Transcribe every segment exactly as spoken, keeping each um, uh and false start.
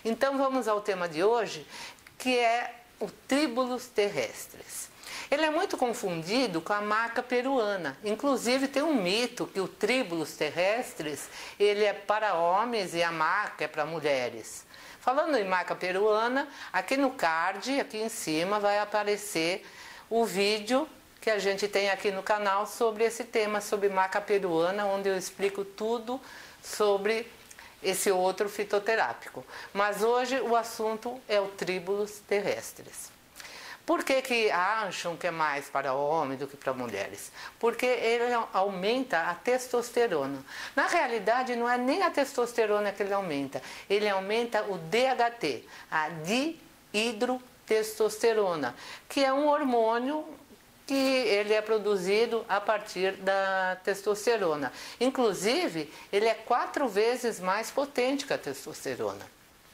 Então vamos ao tema de hoje, que é o Tribulus terrestris. Ele é muito confundido com a maca peruana. Inclusive tem um mito que o Tribulus terrestris ele é para homens e a maca é para mulheres. Falando em maca peruana, aqui no card, aqui em cima, vai aparecer o vídeo que a gente tem aqui no canal sobre esse tema, sobre maca peruana, onde eu explico tudo sobre esse outro fitoterápico. Mas hoje o assunto é o Tribulus terrestris. Por que que acham que é mais para homens do que para mulheres? Porque ele aumenta a testosterona. Na realidade, não é nem a testosterona que ele aumenta, ele aumenta o D H T, a dihidrotestosterona, que é um hormônio que ele é produzido a partir da testosterona. Inclusive, ele é quatro vezes mais potente que a testosterona.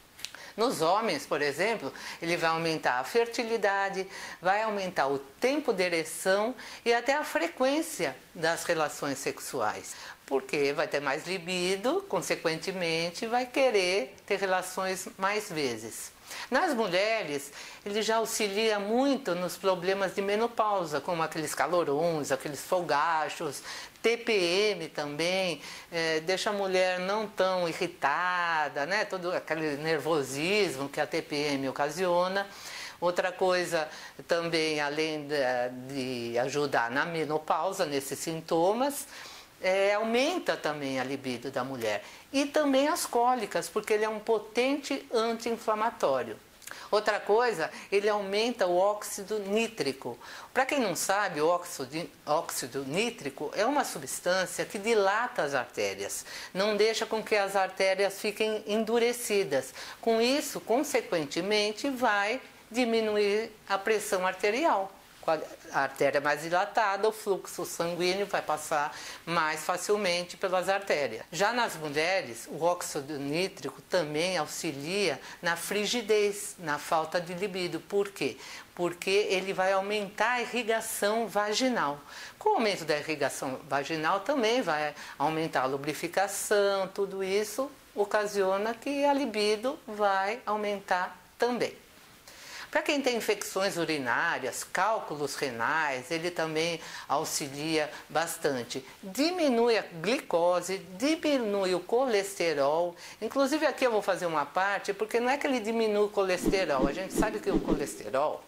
Nos homens, por exemplo, ele vai aumentar a fertilidade, vai aumentar o tempo de ereção e até a frequência das relações sexuais. Porque vai ter mais libido, consequentemente vai querer ter relações mais vezes. Nas mulheres, ele já auxilia muito nos problemas de menopausa, como aqueles calorões, aqueles fogachos, T P M também, é, deixa a mulher não tão irritada, né? Todo aquele nervosismo que a T P M ocasiona. Outra coisa também, além de, de ajudar na menopausa, nesses sintomas, É, aumenta também a libido da mulher e também as cólicas, porque ele é um potente anti-inflamatório. Outra coisa, ele aumenta o óxido nítrico. Para quem não sabe, o óxido, óxido nítrico é uma substância que dilata as artérias, não deixa com que as artérias fiquem endurecidas. Com isso, consequentemente, vai diminuir a pressão arterial. Com a artéria mais dilatada, o fluxo sanguíneo vai passar mais facilmente pelas artérias. Já nas mulheres, o óxido nítrico também auxilia na frigidez, na falta de libido. Por quê? Porque ele vai aumentar a irrigação vaginal. Com o aumento da irrigação vaginal também vai aumentar a lubrificação, tudo isso ocasiona que a libido vai aumentar também. Para quem tem infecções urinárias, cálculos renais, ele também auxilia bastante. Diminui a glicose, diminui o colesterol. Inclusive aqui eu vou fazer uma parte, porque não é que ele diminui o colesterol. A gente sabe que o colesterol,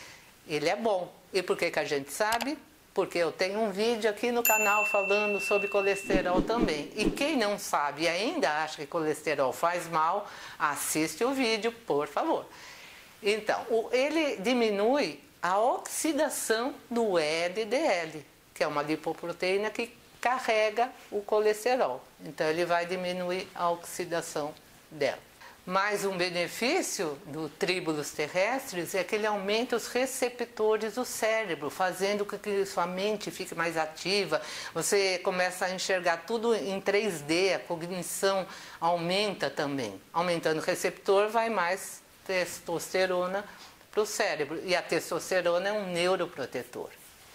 ele é bom. E por que que a gente sabe? Porque eu tenho um vídeo aqui no canal falando sobre colesterol também. E quem não sabe e ainda acha que colesterol faz mal, assiste o vídeo, por favor. Então, ele diminui a oxidação do L D L, que é uma lipoproteína que carrega o colesterol. Então, ele vai diminuir a oxidação dela. Mais um benefício do Tribulus terrestris é que ele aumenta os receptores do cérebro, fazendo com que sua mente fique mais ativa. Você começa a enxergar tudo em três D, a cognição aumenta também. Aumentando o receptor, vai mais testosterona para o cérebro, e a testosterona é um neuroprotetor.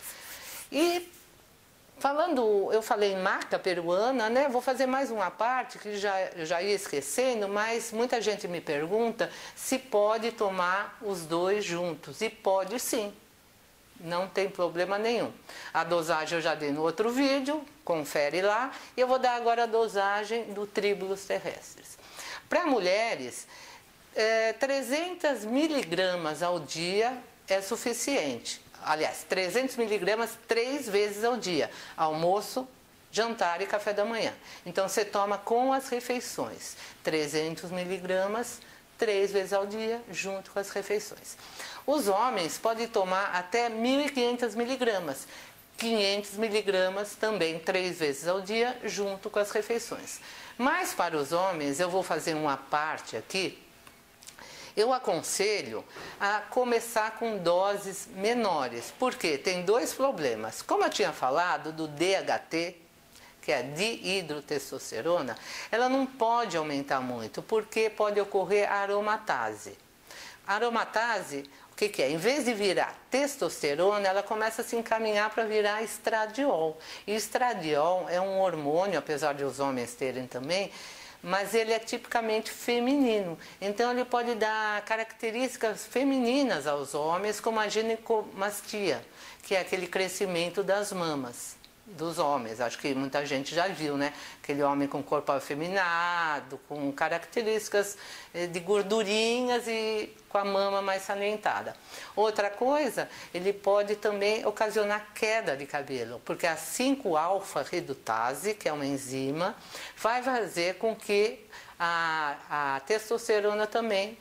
E falando, eu falei em maca peruana, né? Vou fazer mais uma parte que já, já ia esquecendo, mas muita gente me pergunta se pode tomar os dois juntos, e pode sim, não tem problema nenhum. A dosagem eu já dei no outro vídeo, confere lá, e eu vou dar agora a dosagem do Tribulus terrestris. Para mulheres, É, trezentas miligramas ao dia é suficiente. Aliás, trezentas miligramas três vezes ao dia. Almoço, jantar e café da manhã. Então você toma com as refeições. trezentas miligramas três vezes ao dia, junto com as refeições. Os homens podem tomar até mil e quinhentas miligramas. quinhentas miligramas também três vezes ao dia, junto com as refeições. Mas para os homens, eu vou fazer uma parte aqui. Eu aconselho a começar com doses menores, porque tem dois problemas. Como eu tinha falado do D H T, que é a dihidrotestosterona, ela não pode aumentar muito, porque pode ocorrer aromatase. A aromatase, o que que é? Em vez de virar testosterona, ela começa a se encaminhar para virar estradiol. E estradiol é um hormônio, apesar de os homens terem também, mas ele é tipicamente feminino. Então ele pode dar características femininas aos homens, como a ginecomastia, que é aquele crescimento das mamas dos homens. Acho que muita gente já viu, né? Aquele homem com corpo afeminado, com características de gordurinhas e com a mama mais salientada. Outra coisa, ele pode também ocasionar queda de cabelo, porque a cinco alfa redutase, que é uma enzima, vai fazer com que a, a testosterona também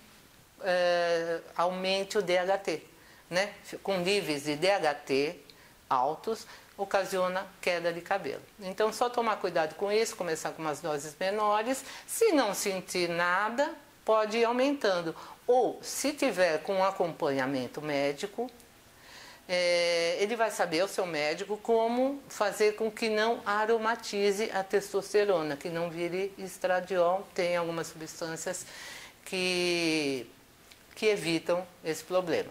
é, aumente o D H T, né? Com níveis de D H T altos, ocasiona queda de cabelo. Então, só tomar cuidado com isso, começar com umas doses menores. Se não sentir nada, pode ir aumentando. Ou, se tiver com um acompanhamento médico, é, ele vai saber, o seu médico, como fazer com que não aromatize a testosterona, que não vire estradiol. Tem algumas substâncias que, que evitam esse problema.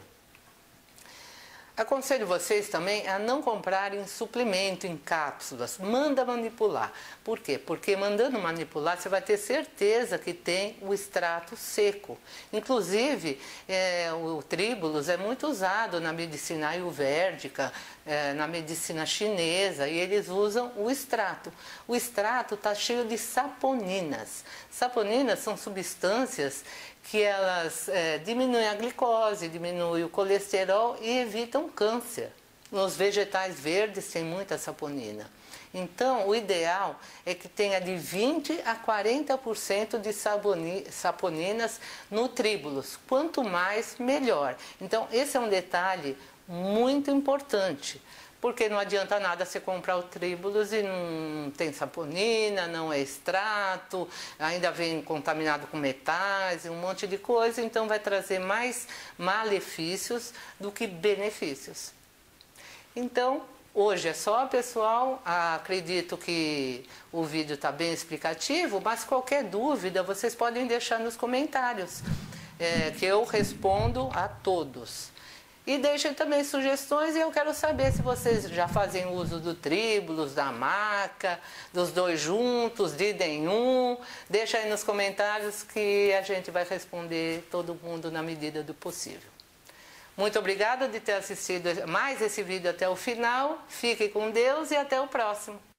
Aconselho vocês também a não comprarem suplemento em cápsulas, manda manipular. Por quê? Porque mandando manipular você vai ter certeza que tem o extrato seco. Inclusive, é, o tríbulos é muito usado na medicina ayurvédica, é, na medicina chinesa, e eles usam o extrato. O extrato está cheio de saponinas. Saponinas são substâncias que elas é, diminuem a glicose, diminuem o colesterol e evitam câncer. Nos vegetais verdes tem muita saponina. Então, o ideal é que tenha de vinte a quarenta por cento de saponinas no tríbulos. Quanto mais, melhor. Então, esse é um detalhe muito importante. Porque não adianta nada você comprar o tríbulos e não tem saponina, não é extrato, ainda vem contaminado com metais e um monte de coisa, então vai trazer mais malefícios do que benefícios. Então, hoje é só, pessoal. Acredito que o vídeo está bem explicativo, mas qualquer dúvida vocês podem deixar nos comentários, é, que eu respondo a todos. E deixem também sugestões, e eu quero saber se vocês já fazem uso do tríbulos, da maca, dos dois juntos, de nenhum. Deixa aí nos comentários que a gente vai responder todo mundo na medida do possível. Muito obrigada de ter assistido mais esse vídeo até o final. Fique com Deus e até o próximo.